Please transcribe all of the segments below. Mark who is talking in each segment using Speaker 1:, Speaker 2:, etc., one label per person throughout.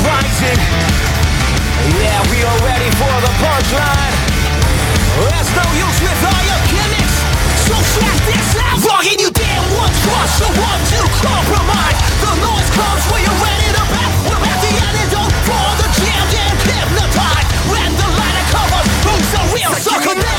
Speaker 1: rising. Yeah, we are ready for the punchline. There's no use with all your gimmicks, so check this out. Rocking you down one trust, so one to compromise. The noise comes when you're ready to back. We're at the antidote for the jammed and hypnotized. When the lighter covers, who's the real sucker now?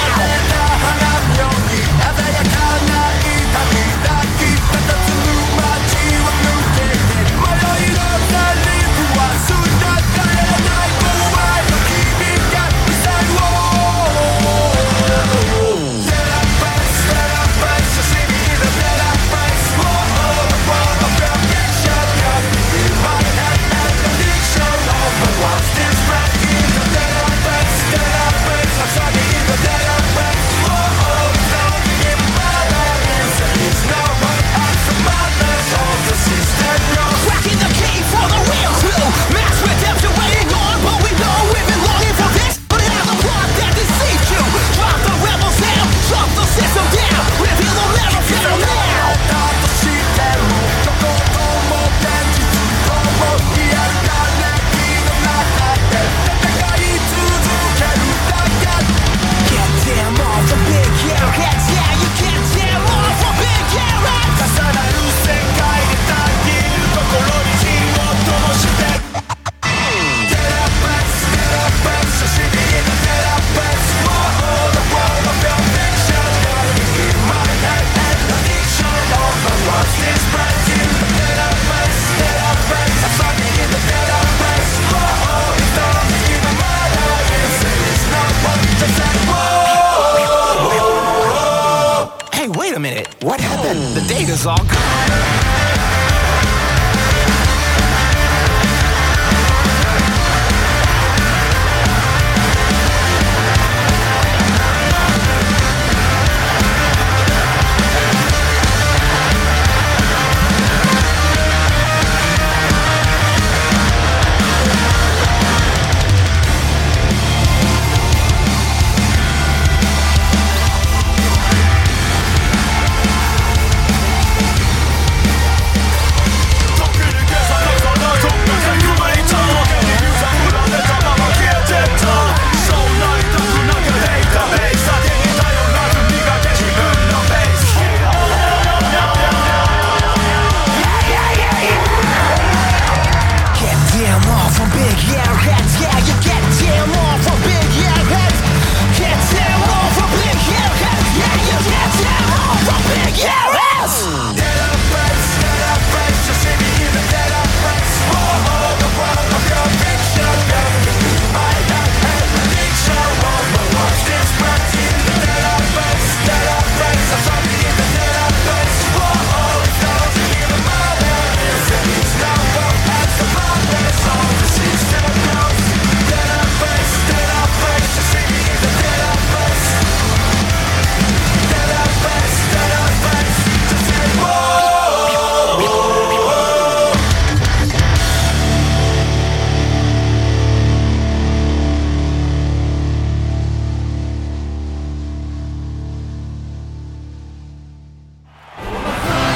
Speaker 1: Wait a minute, what happened? The data's all gone.